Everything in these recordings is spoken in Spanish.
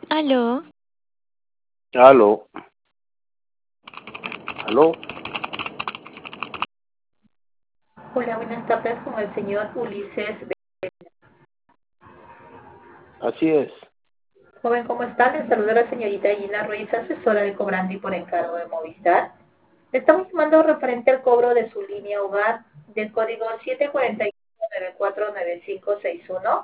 Aló, Aló, aló, Hola, buenas tardes con el señor Ulises. así es. Joven, ¿cómo está? Le saluda la señorita Gina Ruiz, asesora de Cobrandi por encargo de Movistar. Le estamos llamando referente al cobro de su línea hogar del código 741-949561.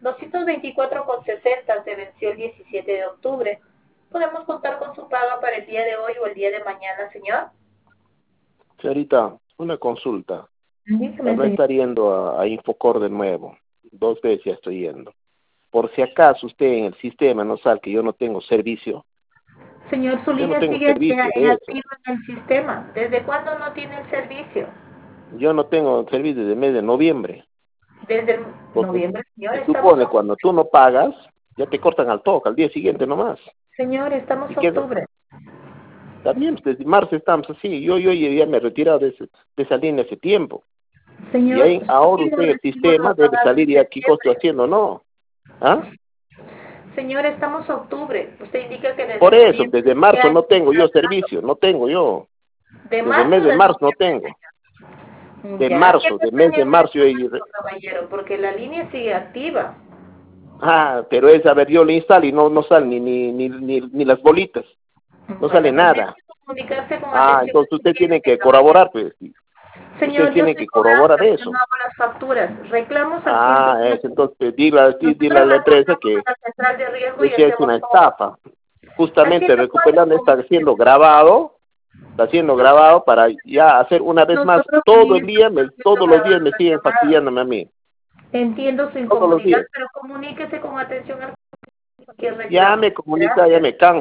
224,60 se venció el 17 de octubre. ¿Podemos contar con su pago para el día de hoy o el día de mañana, señor? Señorita, una consulta. Para Dígame, no señor. estar yendo a Infocor de nuevo, 2 veces ya estoy yendo. Por si acaso usted en el sistema no sabe que yo no tengo servicio, Señor, su yo no línea tengo sigue servicio en de eso. activo en el sistema. ¿Desde cuándo no tiene el servicio? Yo no tengo servicio desde el mes de noviembre. Desde el Porque noviembre, señor, se estamos, supone cuando tú no pagas, ya te cortan al toque, al día siguiente nomás. señor, estamos Y que octubre. también desde marzo estamos así. Yo ya me he retirado de esa línea hace tiempo. Y Señor, ahí su ahora último usted en el recibo lo sistema ha debe pagado en salir y aquí qué estoy septiembre. haciendo, ¿no? ¿Ah? Señor, estamos octubre. Usted indica que desde Por eso, noviembre desde sigue marzo no tengo yo activado. servicio, no tengo yo. ¿De Desde el marzo mes o de de marzo no noviembre, tengo. señor? De Ya, ¿qué marzo, del mes de marzo yo... procedimiento, caballero? Porque la línea sigue activa. Pero es, a ver, yo le instalo y no salen ni las bolitas, no sale Bueno, tendría nada. que comunicarse con atención Entonces al usted tiene cliente, que caballero. corroborar, pues. Usted Señor, yo tiene soy que corroborar cobranza, yo no eso. hago las facturas. Reclamos al 100%. Entonces dile a Nosotros la empresa reportamos a la central de riesgo y que es hacemos una todo. estafa. Justamente Haciendo cuánto, recuperando, comunique. está siendo grabado para ya hacer una vez más Nosotros todo ni el día, estamos haciendo todos los días grabar me las siguen llamadas. fastidiándome a mí, Entiendo su todos los incomodidad, días. pero comuníquese con atención al cualquier Ya reclamo. me comunica, ya Gracias. me canso.